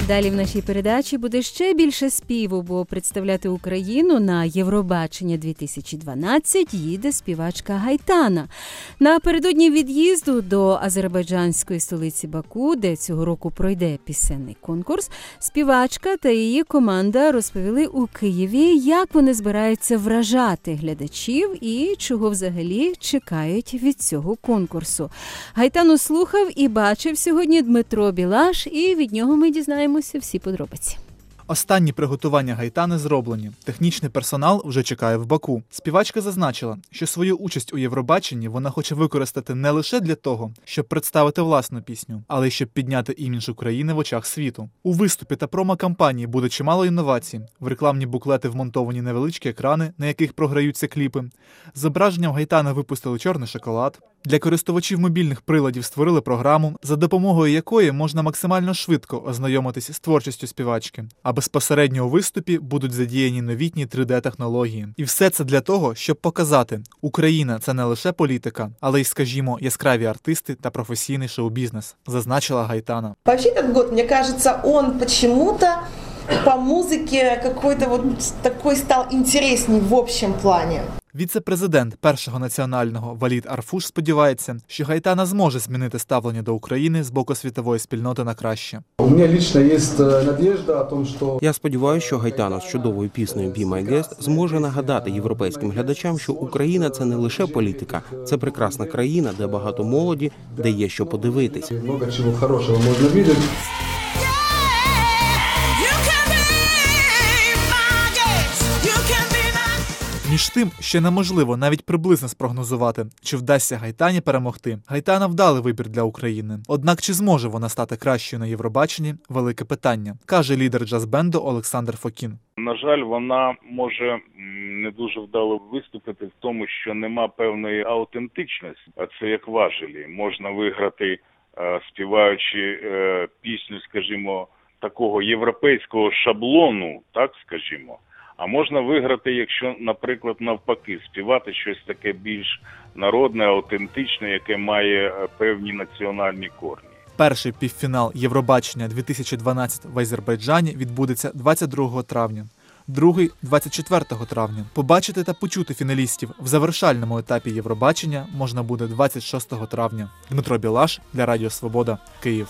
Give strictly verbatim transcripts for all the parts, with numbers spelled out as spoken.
Далі в нашій передачі буде ще більше співу, бо представляти Україну на Євробачення дві тисячі дванадцять їде співачка Гайтана. Напередодні від'їзду до азербайджанської столиці Баку, де цього року пройде пісенний конкурс, співачка та її команда розповіли у Києві, як вони збираються вражати глядачів і чого взагалі чекають від цього конкурсу. Гайтану слухав і бачив сьогодні Дмитро Білаш, і від нього ми дізнаємося всі подробиці. Останні приготування Гайтани зроблені. Технічний персонал вже чекає в Баку. Співачка зазначила, що свою участь у Євробаченні вона хоче використати не лише для того, щоб представити власну пісню, але й щоб підняти імідж України в очах світу. У виступі та промо-кампанії буде чимало інновацій. В рекламні буклети вмонтовані невеличкі екрани, на яких програються кліпи. Зображенням Гайтани випустили чорний шоколад. Для користувачів мобільних приладів створили програму, за допомогою якої можна максимально швидко ознайомитися з творчістю співачки. А безпосередньо у виступі будуть задіяні новітні три де-технології. І все це для того, щоб показати, Україна – це не лише політика, але й, скажімо, яскраві артисти та професійний шоу-бізнес, зазначила Гайтана. Вообще этот год, мне кажется, он почему-то по музыке какой-то вот такой стал интересней в общем плане. Віце-президент Першого національного Валід Арфуш сподівається, що Гайтана зможе змінити ставлення до України з боку світової спільноти на краще. Я сподіваюся, що Гайтана з чудовою піснею «Be My Guest» зможе нагадати європейським глядачам, що Україна – це не лише політика, це прекрасна країна, де багато молоді, де є що подивитись. Багато чого хорошого можна бачити. Між тим, ще неможливо навіть приблизно спрогнозувати, чи вдасться Гайтані перемогти. Гайтана – вдалий вибір для України. Однак чи зможе вона стати кращою на Євробаченні – велике питання, каже лідер джаз-бенду Олександр Фокін. На жаль, вона може не дуже вдало виступити в тому, що нема певної аутентичності, а це як важелі. Можна виграти, співаючи пісню, скажімо, такого європейського шаблону, так скажімо. А можна виграти, якщо, наприклад, навпаки, співати щось таке більш народне, аутентичне, яке має певні національні корні. Перший півфінал Євробачення дві тисячі дванадцять в Азербайджані відбудеться двадцять другого травня. Другий – двадцять четвертого травня. Побачити та почути фіналістів в завершальному етапі Євробачення можна буде двадцять шостого травня. Дмитро Білаш для Радіо Свобода, Київ.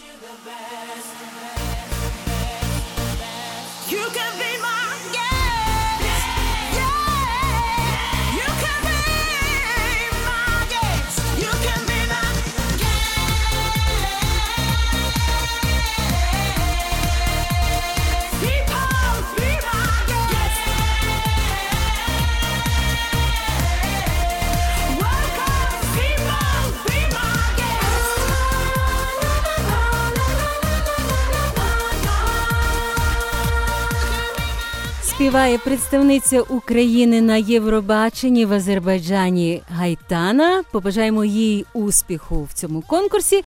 Співає представниця України на Євробаченні в Азербайджані Гайтана. Побажаємо їй успіху в цьому конкурсі.